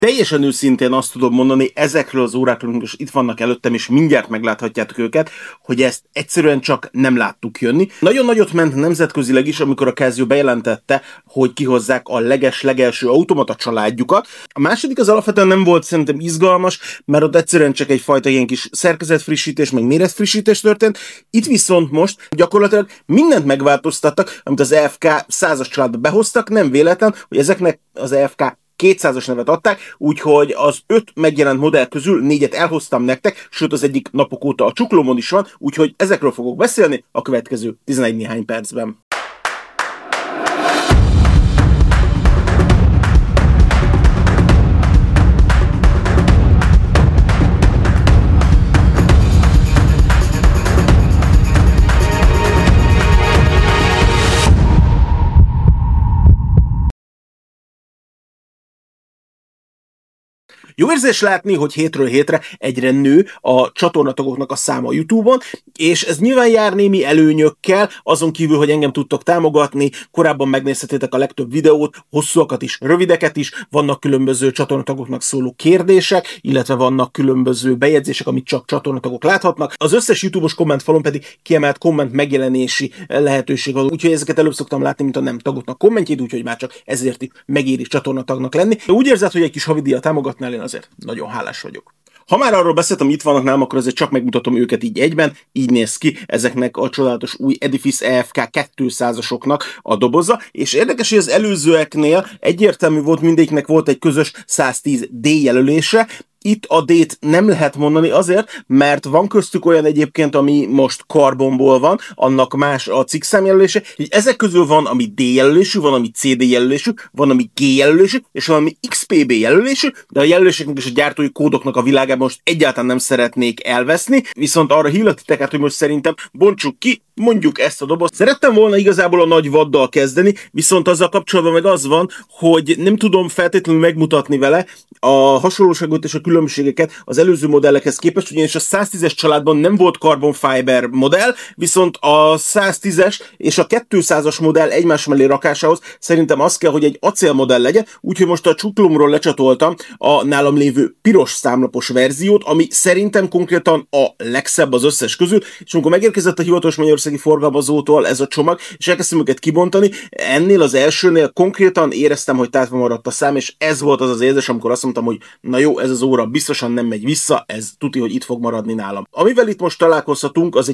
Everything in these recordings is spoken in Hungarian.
Teljesen őszintén azt tudom mondani, ezekről az órákról, és itt vannak előttem, és mindjárt megláthatjátok őket, hogy ezt egyszerűen csak nem láttuk jönni. Nagyon nagyot ment nemzetközileg is, amikor a Casio bejelentette, hogy kihozzák a legelső automata családjukat. A második az alapvetően nem volt szerintem izgalmas, mert ott egyszerűen csak egyfajta ilyen kis szerkezetfrissítés, meg méretfrissítés történt. Itt viszont most gyakorlatilag mindent megváltoztattak, amit az EFK 100-as családba behoztak, nem véletlen, hogy ezeknek az EFK 200-as nevet adták, úgyhogy az 5 megjelent modell közül 4-et elhoztam nektek, sőt az egyik napok óta a csuklómon is van, úgyhogy ezekről fogok beszélni a következő 11 néhány percben. Jó érzés látni, hogy hétről hétre egyre nő a csatornatagoknak a száma a YouTube-on, és ez nyilván jár némi előnyökkel, azon kívül, hogy engem tudtok támogatni, korábban megnézhetétek a legtöbb videót, hosszúakat is, rövideket is, vannak különböző csatornatagoknak szóló kérdések, illetve vannak különböző bejegyzések, amit csak csatornatagok láthatnak. Az összes YouTube-os kommentfalon pedig kiemelt komment megjelenési lehetőség van, úgyhogy ezeket előbb szoktam látni, mint a nem tagoknak kommentjét, úgyhogy már csak ezért is megéri csatornatagnak lenni. Úgy érzed, hogy egy kis havidíjat támogatnál, én azért nagyon hálás vagyok. Ha már arról beszéltem, itt vannak nálam, akkor azért csak megmutatom őket így egyben. Így néz ki ezeknek a csodálatos új Edifice EFK 200-asoknak a doboza. És érdekes, hogy az előzőeknél egyértelmű volt, mindegyiknek volt egy közös 110D jelölése. Itt a D-t nem lehet mondani azért, mert van köztük olyan egyébként, ami most karbonból van, annak más a cikkszám jelölése. Így ezek közül van, ami D jelölésű, van, ami CD jelölésű, van, ami G jelölésű, és van, ami XPB jelölésű, de a jelöléseknek és a gyártói kódoknak a világában most egyáltalán nem szeretnék elveszni, viszont arra hívlak titeket, hogy most szerintem bontsuk ki, mondjuk ezt a dobozt. Szerettem volna igazából a nagy vaddal kezdeni, viszont azzal kapcsolatban meg az van, hogy nem tudom feltétlenül megmutatni vele a hasonlóságot és a különbségeket az előző modellekhez képest, ugyanis a 110-es családban nem volt carbon fiber modell, viszont a 110-es és a 200-as modell egymás mellé rakásához szerintem az kell, hogy egy acél modell legyen, úgyhogy most a csuklómról lecsatoltam a nálam lévő piros számlapos verziót, ami szerintem konkrétan a legszebb az összes közül, és amikor megérkezett a hivatalos magyarországi forgalmazótól ez a csomag, és elkezdtem őket kibontani, ennél az elsőnél konkrétan éreztem, hogy tátva maradt a szám, és ez volt az az érzés, amikor azt mondtam, hogy na jó, ez az óra biztosan nem megy vissza, ez tuti, hogy itt fog maradni nálam. Amivel itt most találkozhatunk, az egy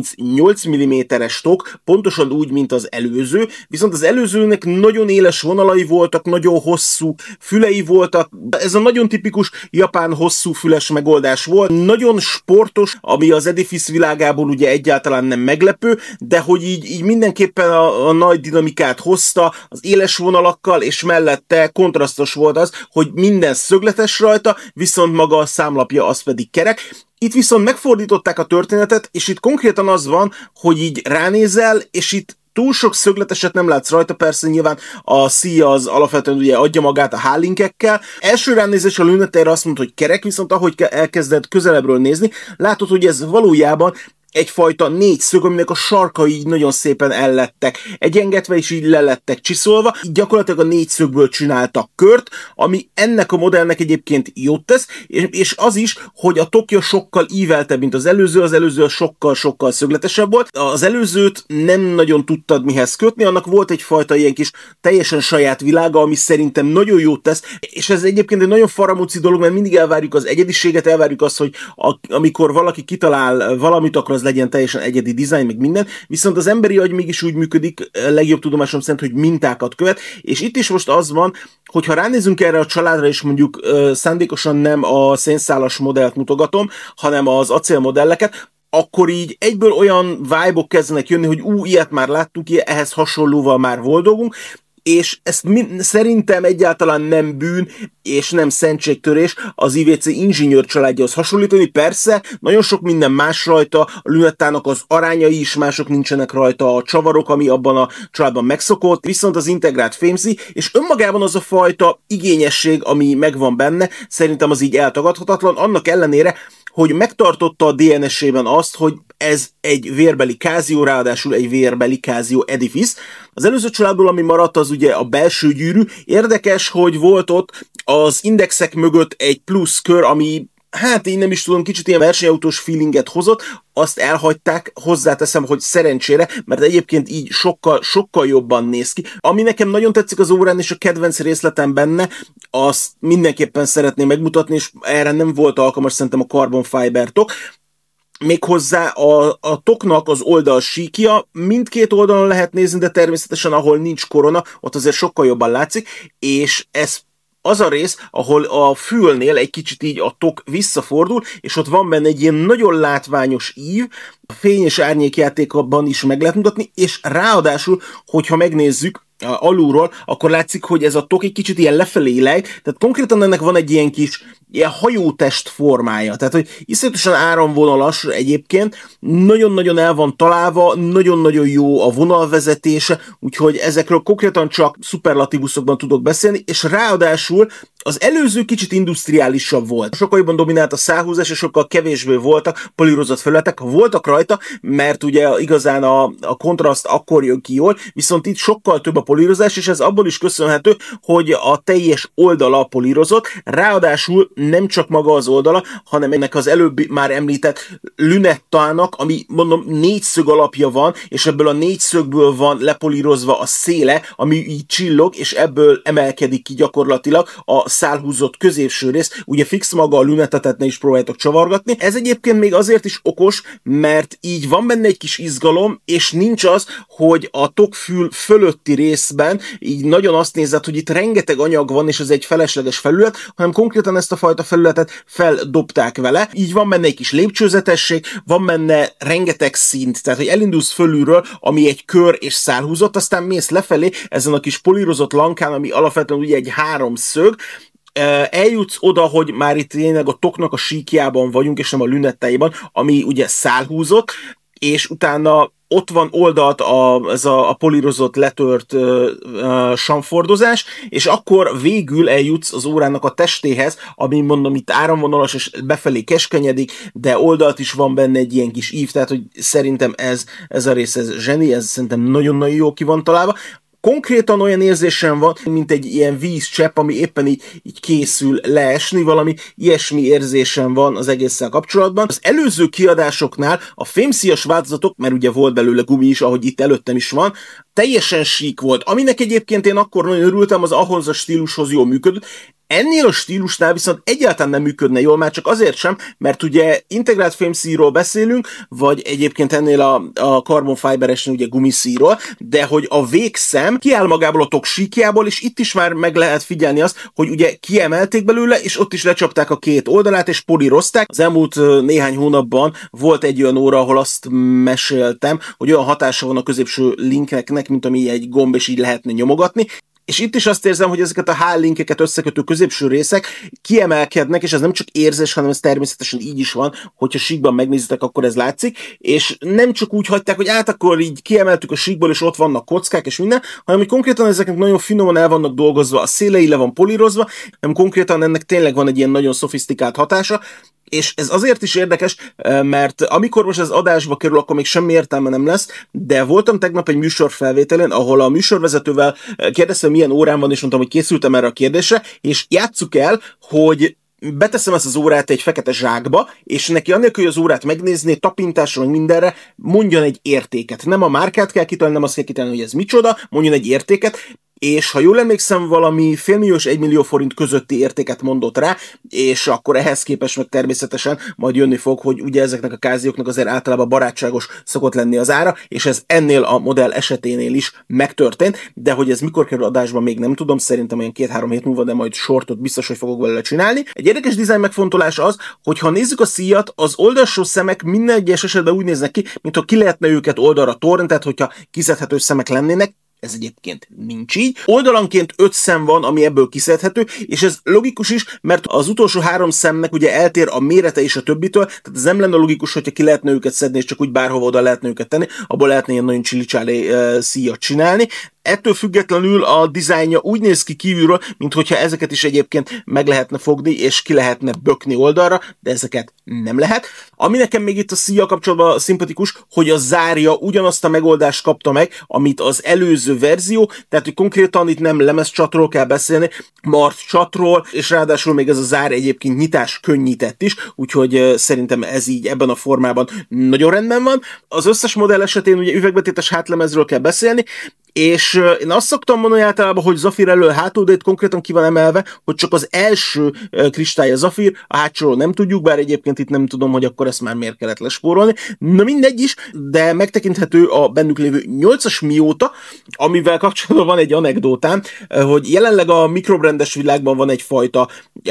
38 mm-es tok, pontosan úgy, mint az előző, viszont az előzőnek nagyon éles vonalai voltak, nagyon hosszú fülei voltak, ez a nagyon tipikus japán hosszú füles megoldás volt, nagyon sportos, ami az Edifice világából ugye egyáltalán nem meglepő, de hogy így mindenképpen a nagy dinamikát hozta, az éles vonalakkal, és mellette kontrasztos volt az, hogy minden szögletes rajta, viszont maga a számlapja az pedig kerek. Itt viszont megfordították a történetet, és itt konkrétan az van, hogy így ránézel, és itt túl sok szögleteset nem látsz rajta, persze nyilván a szíja az alapvetően ugye adja magát a H-linkekkel. Első ránézés a Lunateire azt mondta, hogy kerek, viszont ahogy elkezded közelebbről nézni, látod, hogy ez valójában egyfajta négyszög, aminek a sarkai így nagyon szépen ellettek egyengetve, és így lelettek csiszolva. Így gyakorlatilag a négyszögből csináltak kört, ami ennek a modellnek egyébként jót tesz, és az is, hogy a tokja sokkal íveltebb, mint az előző sokkal szögletesebb volt. Az előzőt nem nagyon tudtad mihez kötni, annak volt egyfajta ilyen kis teljesen saját világa, ami szerintem nagyon jót tesz, és ez egyébként egy nagyon faramúci dolog, mert mindig elvárjuk az egyediséget, elvárjuk azt, hogy amikor valaki kitalál valamit, akkor az legyen teljesen egyedi dizájn, meg minden, viszont az emberi agy mégis úgy működik, legjobb tudomásom szerint, hogy mintákat követ, és itt is most az van, hogy ha ránézünk erre a családra, és mondjuk szándékosan nem a szénszálas modellt mutogatom, hanem az acél modelleket, akkor így egyből olyan vibe-ok kezdenek jönni, hogy ilyet már láttuk, ehhez hasonlóval már volt dolgunk, és ezt szerintem egyáltalán nem bűn, és nem szentségtörés az IWC Engineer családjához hasonlítani. Persze, nagyon sok minden más rajta, a Lunettának az arányai is mások nincsenek rajta, a csavarok, ami abban a családban megszokott, viszont az integrált fémzi, és önmagában az a fajta igényesség, ami megvan benne, szerintem az így eltagadhatatlan, annak ellenére, hogy megtartotta a DNS-ében azt, hogy ez egy vérbeli Casio, ráadásul egy vérbeli Casio Edifice. Az előző családból, ami maradt, az ugye a belső gyűrű. Érdekes, hogy volt ott az indexek mögött egy plusz kör, ami hát én nem is tudom, kicsit ilyen versenyautós feelinget hozott, azt elhagyták, hozzáteszem, hogy szerencsére, mert egyébként így sokkal jobban néz ki. Ami nekem nagyon tetszik az órán, és a kedvenc részletem benne, azt mindenképpen szeretném megmutatni, és erre nem volt alkalmas szerintem a Carbon Fiber tok. Méghozzá a toknak az oldal síkja, mindkét oldalon lehet nézni, de természetesen ahol nincs korona, ott azért sokkal jobban látszik, és ez az a rész, ahol a fülnél egy kicsit így a tok visszafordul, és ott van benne egy ilyen nagyon látványos ív, a fény és árnyékjátékban is meg lehet mutatni, és ráadásul, hogyha megnézzük alulról, akkor látszik, hogy ez a tok egy kicsit ilyen lefelé lej, tehát konkrétan ennek van egy ilyen kis ilyen hajótest formája, tehát hogy iszonyatosan áramvonalas egyébként, nagyon-nagyon el van találva, nagyon-nagyon jó a vonalvezetése, úgyhogy ezekről konkrétan csak szuperlatívuszokban tudok beszélni, és ráadásul az előző kicsit industriálisabb volt. Sokkal jobban dominált a szálhúzás, és sokkal kevésbé voltak polírozott felületek. Voltak rajta, mert ugye igazán a kontraszt akkor jön ki jól, viszont itt sokkal több a polírozás, és ez abból is köszönhető, hogy a teljes oldala polírozott, ráadásul nem csak maga az oldala, hanem ennek az előbb már említett lünettának, ami mondom 4 szög alapja van, és ebből a 4 szögből van lepolírozva a széle, ami így csillog, és ebből emelkedik ki gyakorlatilag a szálhúzott középső rész, ugye fix maga a lünetetet ne is próbáljátok csavargatni. Ez egyébként még azért is okos, mert így van benne egy kis izgalom, és nincs az, hogy a tokfül fölötti részben így nagyon azt nézed, hogy itt rengeteg anyag van, és ez egy felesleges felület, hanem konkrétan ezt a fajta felületet feldobták vele. Így van benne egy kis lépcsőzetesség, van benne rengeteg szint, tehát hogy elindulsz fölülről, ami egy kör és szálhúzott, aztán mész lefelé ezen a kis polírozott lankán, ami alapvetően ugye egy háromszög, eljutsz oda, hogy már itt tényleg a toknak a síkjában vagyunk, és nem a lünettáiban, ami ugye szálhúzott, és utána ott van oldalt ez a polírozott, letört samfordozás, és akkor végül eljutsz az órának a testéhez, ami mondom itt áramvonalas, és befelé keskenyedik, de oldalt is van benne egy ilyen kis ív, tehát hogy szerintem ez a rész, ez zseni, ez szerintem nagyon-nagyon jó ki van találva. Konkrétan olyan érzésem van, mint egy ilyen vízcsepp, ami éppen így készül leesni, valami ilyesmi érzésem van az egésszel kapcsolatban. Az előző kiadásoknál a fémszíjas változatok, mert ugye volt belőle gumi is, ahogy itt előttem is van, teljesen sík volt. Aminek egyébként én akkor nagyon örültem, az ahhoz a stílushoz jól működött. Ennél a stílusnál viszont egyáltalán nem működne jól, már csak azért sem, mert ugye integrált fémszíról beszélünk, vagy egyébként ennél a carbon fiberesen ugye gumiszíról, de hogy a végszem kiáll magából a tok síkjából, és itt is már meg lehet figyelni azt, hogy ugye kiemelték belőle, és ott is lecsapták a két oldalát, és polírozták. Az elmúlt néhány hónapban volt egy olyan óra, ahol azt meséltem, hogy olyan hatása van a középső linknek, mint ami egy gomb, és így lehetne nyomogatni. És itt is azt érzem, hogy ezeket a H-linkeket összekötő középső részek kiemelkednek, és ez nem csak érzés, hanem ez természetesen így is van, hogyha síkban megnézitek, akkor ez látszik, és nem csak úgy hagyták, hogy akkor így kiemeltük a síkból, és ott vannak kockák és minden, hanem hogy konkrétan ezeknek nagyon finoman el vannak dolgozva, a szélei le van polírozva, hanem konkrétan ennek tényleg van egy ilyen nagyon szofisztikált hatása, és ez azért is érdekes, mert amikor most ez adásba kerül, akkor még semmi értelme nem lesz, de voltam tegnap egy műsorfelvételen, ahol a műsorvezetővel kérdeztem, milyen órán van, és mondtam, hogy készültem erre a kérdésre, és játsszuk el, hogy beteszem ezt az órát egy fekete zsákba, és neki annélkül, hogy az órát megnézné, tapintásra, meg mindenre, mondjon egy értéket. Nem a márkát kell kitalálni, nem azt kell kitalálni, hogy ez micsoda, mondjon egy értéket, és ha jól emlékszem, valami félmilliós 1 millió forint közötti értéket mondott rá, és akkor ehhez képest meg természetesen majd jönni fog, hogy ugye ezeknek a kázióknak azért általában barátságos szokott lenni az ára, és ez ennél a modell eseténél is megtörtént, de hogy ez mikor kerül adásba, még nem tudom, szerintem olyan 2-3 hét múlva, de majd shortot biztos, hogy fogok belőle csinálni. Egy érdekes dizájn megfontolás az, hogy ha nézzük a szíjat, az oldalsó szemek minden egyes esetben úgy néznek ki, mintha ki lehetne őket oldalra torni, tehát hogyha kiszedhető szemek lennének. Ez egyébként nincs így. Oldalanként 5 szem van, ami ebből kiszedhető, és ez logikus is, mert az utolsó 3 szemnek ugye eltér a mérete és a többitől, tehát ez nem lenne logikus, hogyha ki lehetne őket szedni, és csak úgy bárhova oda lehetne őket tenni, abból lehetne ilyen nagyon csili-csáli szíjat csinálni. Ettől függetlenül a dizájnja úgy néz ki kívülről, minthogyha ezeket is egyébként meg lehetne fogni, és ki lehetne bökni oldalra, de ezeket nem lehet. Ami nekem még itt a szíjjal kapcsolatban szimpatikus, hogy a zárja ugyanazt a megoldást kapta meg, amit az előző verzió, tehát hogy konkrétan itt nem lemezcsatról kell beszélni, mart csatról, és ráadásul még ez a zár egyébként nyitás könnyített is, úgyhogy szerintem ez így ebben a formában nagyon rendben van. Az összes modell esetén ugye üvegbetétes hátlemezről kell beszélni, és én azt szoktam mondani általában, hogy Zafir elől hátul, de itt konkrétan ki van emelve, hogy csak az első kristály a Zafir, a hátsóról nem tudjuk, bár egyébként itt nem tudom, hogy akkor ezt már miért kellett lespórolni. Na mindegy is, de megtekinthető a bennük lévő 8-as Mióta, amivel kapcsolatban van egy anekdótám, hogy jelenleg a mikrobrandes világban van egyfajta,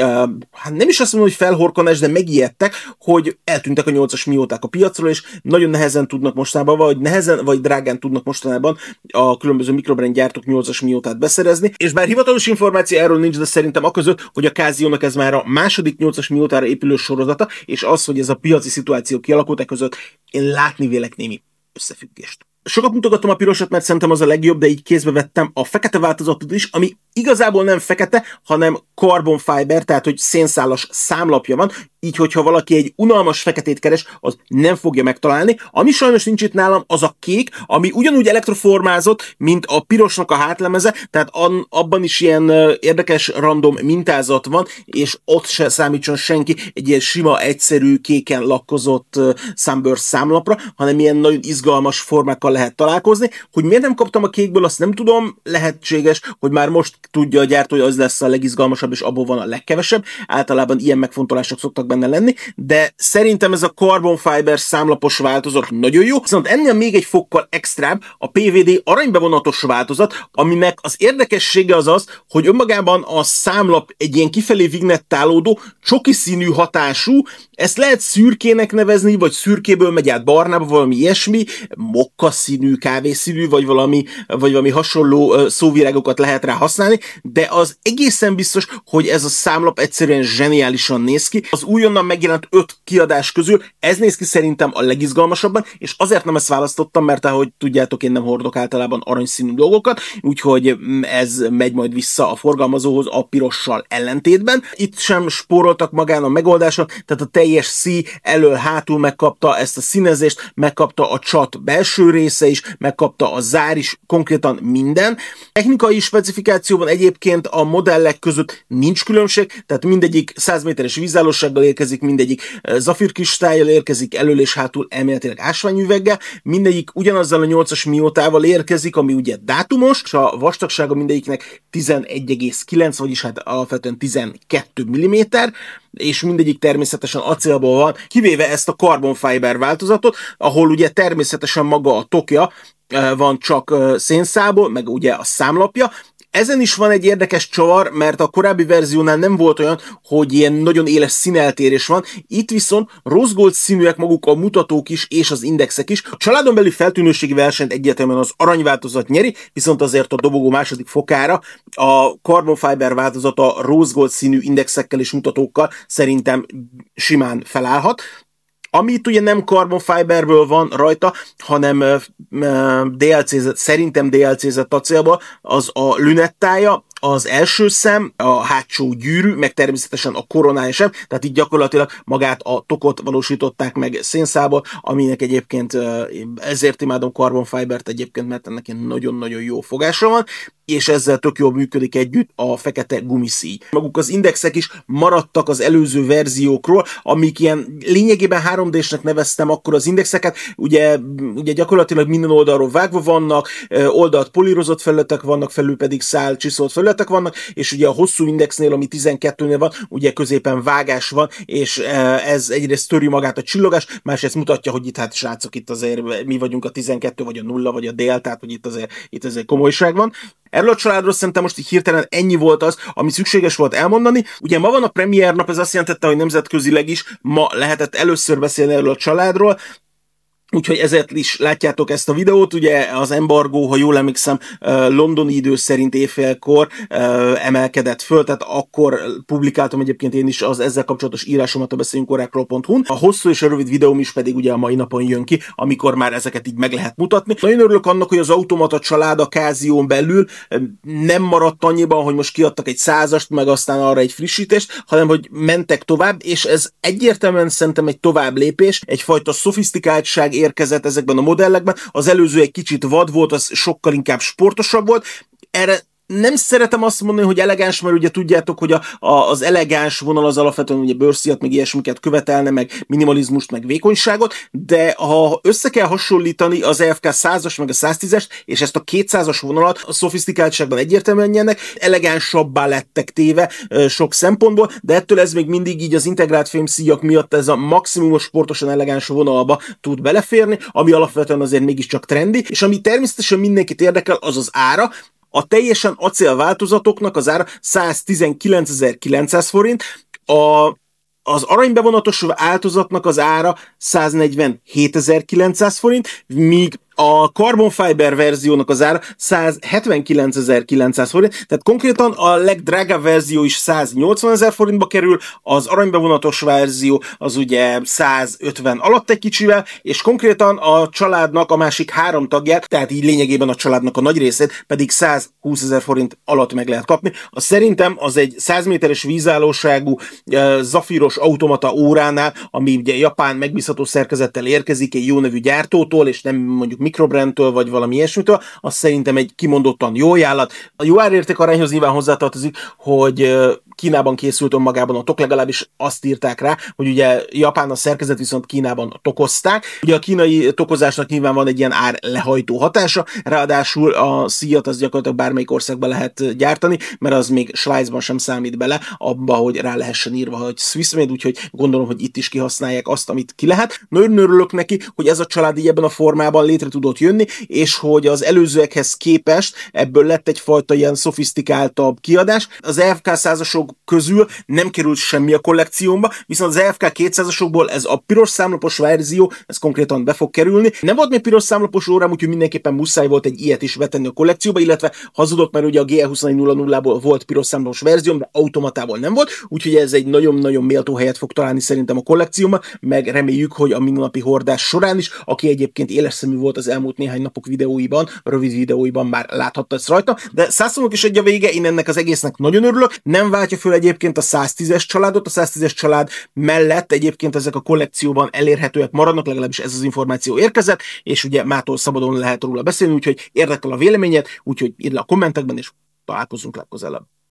hát nem is azt mondom, hogy felhorkanás, de megijedtek, hogy eltűntek a 8-as Mióták a piacról, és nagyon nehezen tudnak mostanában, vagy nehezen, vagy drágán tudnak mostanában a különböző mikrobrand gyártók 8-as Miótát beszerezni, és bár hivatalos információ erről nincs, de szerintem aközött, hogy a Casio-nak ez már a második 8-as Miótára épülő sorozata, és az, hogy ez a piaci szituáció kialakult között, én látni vélek némi összefüggést. Sokat mutogatom a pirosat, mert szerintem az a legjobb, de így kézbe vettem a fekete változatot is, ami igazából nem fekete, hanem carbon fiber, tehát hogy szénszálas számlapja van, így hogyha valaki egy unalmas feketét keres, az nem fogja megtalálni. Ami sajnos nincs itt nálam, az a kék, ami ugyanúgy elektroformázott, mint a pirosnak a hátlemeze, tehát abban is ilyen érdekes random mintázat van, és ott se számítson senki egy ilyen sima, egyszerű, kéken lakkozott Sunburst számlapra, hanem ilyen nagyon izgalmas formákkal lehet találkozni. Hogy miért nem kaptam a kékből, azt nem tudom, lehetséges, hogy már most tudja a gyártó, hogy az lesz a legizgalmasabb, és abból van a legkevesebb. Általában ilyen megfontolások szoktak benne lenni, de szerintem ez a carbon fiber számlapos változat nagyon jó. Viszont ennél még egy fokkal extrább a PVD aranybevonatos változat, aminek az érdekessége az az, hogy önmagában a számlap egy ilyen kifelé vignettálódó, csoki színű hatású, ezt lehet szürkének nevezni, vagy szürkéből megy át barnába, valami ilyesmi, mokka színű, kávészínű, vagy valami hasonló szóvirágokat lehet rá használni, de az egészen biztos, hogy ez a számlap egyszerűen zseniálisan néz ki. Az újonnan megjelent 5 kiadás közül ez néz ki szerintem a legizgalmasabban, és azért nem ezt választottam, mert ahogy tudjátok, én nem hordok általában aranyszínű dolgokat, úgyhogy ez megy majd vissza a forgalmazóhoz a pirossal ellentétben. Itt sem spóroltak magán a megoldáson, tehát a teljes szíj elől-hátul megkapta ezt a színezést, megkapta a csat belső része is, megkapta a zár is, konkrétan minden. Technikai specifikációban egyébként a modellek között nincs különbség, tehát mindegyik 100 méteres vízállósággal érkezik, mindegyik Zafir kristályjal érkezik, elől és hátul elméletileg ásványüveggel, mindegyik ugyanazzal a 8-as Miótával érkezik, ami ugye dátumos, és a vastagsága mindegyiknek 11,9, vagyis hát alapvetően 12 mm, és mindegyik természetesen acélból van, kivéve ezt a carbon fiber változatot, ahol ugye természetesen maga a tokja van csak szénszálból, meg ugye a számlapja. Ezen is van egy érdekes csavar, mert a korábbi verziónál nem volt olyan, hogy ilyen nagyon éles színeltérés van, itt viszont rose gold színűek maguk a mutatók is, és az indexek is. A családon belül feltűnőségi versenyt egyértelműen az aranyváltozat nyeri, viszont azért a dobogó második fokára a carbon fiber változat a rose gold színű indexekkel és mutatókkal szerintem simán felállhat. Amit ugye nem carbon fiberből van rajta, hanem szerintem DLC-zett acélból, az a lünettája, az első szem, a hátsó gyűrű, meg természetesen a koronája sem, tehát így gyakorlatilag magát a tokot valósították meg szénszából, aminek egyébként ezért imádom carbon fibert egyébként, mert ennek egy nagyon-nagyon jó fogása van, és ezzel tök jól működik együtt a fekete gumiszíj. Maguk az indexek is maradtak az előző verziókról, amik ilyen lényegében 3D-snek neveztem akkor az indexeket, ugye gyakorlatilag minden oldalról vágva vannak, oldalt polírozott felületek vannak, felül pedig szál csiszolt felületek vannak, és ugye a hosszú indexnél, ami 12-nél van, ugye középen vágás van, és ez egyrészt töri magát a csillogás, másrészt mutatja, hogy itt hát srácok, itt azért mi vagyunk a 12, vagy a 0, vagy a dél, tehát hogy itt azért komolyság van. Erről a családról szerintem most így hirtelen ennyi volt az, ami szükséges volt elmondani. Ugye ma van a premier nap, ez azt jelentette, hogy nemzetközileg is ma lehetett először beszélni erről a családról. Úgyhogy ezért is látjátok ezt a videót, ugye az embargó, ha jól emlékszem, londoni idő szerint éjfélkor emelkedett föl, tehát akkor publikáltam egyébként én is az ezzel kapcsolatos írásomat a beszéljünkkorákról.hu-n. A hosszú és a rövid videóm is pedig ugye a mai napon jön ki, amikor már ezeket így meg lehet mutatni. Nagyon örülök annak, hogy az automata család a Casio-n belül nem maradt annyiban, hogy most kiadtak egy 100-ast, meg aztán arra egy frissítést, hanem hogy mentek tovább, és ez egyértelműen szerintem egy tovább lépés, egyfajta szofisztikáltság érkezett ezekben a modellekben. Az előző egy kicsit vad volt, az sokkal inkább sportosabb volt. Erre nem szeretem azt mondani, hogy elegáns, mert ugye tudjátok, hogy az elegáns vonal az alapvetően ugye bőrszíjat, meg ilyesmiket követelne, meg minimalizmust, meg vékonyságot, de ha össze kell hasonlítani az EFK 100-as, meg a 110-est, és ezt a 200-as vonalat a szofisztikáltságban egyértelműen nyernek, elegánsabbá lettek téve sok szempontból, de ettől ez még mindig így az integrált fémszíjak miatt ez a maximumos sportosan elegáns vonalba tud beleférni, ami alapvetően azért mégiscsak trendi, és ami természetesen mindenkit érdekel, az az ára. A teljesen acél változatoknak az ára 119.900 forint, az aranybevonatos változatnak az ára 147.900 forint, míg a Carbon Fiber verziónak az ára 179.900 forint, tehát konkrétan a legdrágább verzió is 180.000 forintba kerül, az aranybevonatos verzió az ugye 150 alatt egy kicsivel, és konkrétan a családnak a másik 3 tagját, tehát így lényegében a családnak a nagy részét pedig 120.000 forint alatt meg lehet kapni. Szerintem az egy 100 méteres vízállóságú zafíros automata óránál, ami ugye japán megbízható szerkezettel érkezik egy jó nevű gyártótól, és nem mondjuk mikrobrandtől, vagy valami ilyesmitől, az szerintem egy kimondottan jó ajánlat. A jó árérték arányhoz nyilván hozzátartozik, hogy Kínában készült önmagában a tok, legalábbis azt írták rá, hogy ugye Japán a szerkezet, viszont Kínában tokozták. Ugye a kínai tokozásnak nyilván van egy ilyen ár lehajtó hatása, ráadásul a szíjat az gyakorlatilag bármelyik országban lehet gyártani, mert az még Svájcban sem számít bele abba, hogy rá lehessen írva, hogy Swiss made, úgyhogy gondolom, hogy itt is kihasználják azt, amit ki lehet. Nagyon örülök neki, hogy ez a család így ebben a formában létre tudott jönni, és hogy az előzőekhez képest ebből lett egyfajta ilyen szofisztikáltabb kiadás. Az EFK 100-asok közül nem került semmi a kollekciómba, viszont az EFK 200-asokból ez a piros számlapos verzió, ez konkrétan be fog kerülni. Nem volt még piros számlapos órám, úgyhogy mindenképpen muszáj volt egy ilyet is betenni a kollekcióba, illetve hazudott, mert ugye a GE2100-ból volt piros számlapos verzió, de automatából nem volt, úgyhogy ez egy nagyon-nagyon méltó helyet fog találni szerintem a kollekcióban, meg reméljük, hogy a mindennapi hordás során is, aki egyébként éles szemű volt az elmúlt néhány napok videóiban, rövid videóiban már láthatta ezt rajta, de 100 is egy a vége, én ennek az egésznek nagyon örülök, nem váltja föl egyébként a 110-es családot, a 110-es család mellett egyébként ezek a kollekcióban elérhetőek maradnak, legalábbis ez az információ érkezett, és ugye mától szabadon lehet róla beszélni, úgyhogy érdekel a véleményed, úgyhogy írd le a kommentekben, és találkozunk legközelebb.